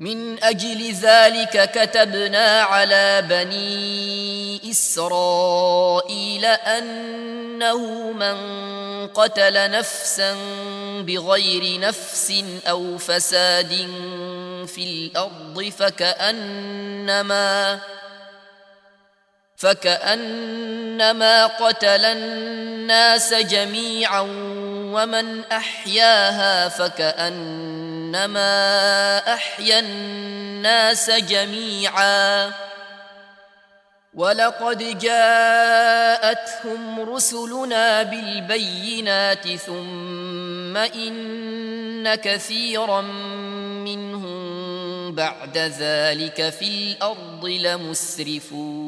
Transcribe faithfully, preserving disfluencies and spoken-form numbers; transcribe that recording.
من أجل ذلك كتبنا على بني إسرائيل أنه من قتل نفسا بغير نفس أو فساد في الأرض فكأنما فكأنما قتل الناس جميعا ومن أحياها فكأنما أحيا الناس جميعا ولقد جاءتهم رسلنا بالبينات ثم إن كثيرا منهم بعد ذلك في الأرض لمسرفون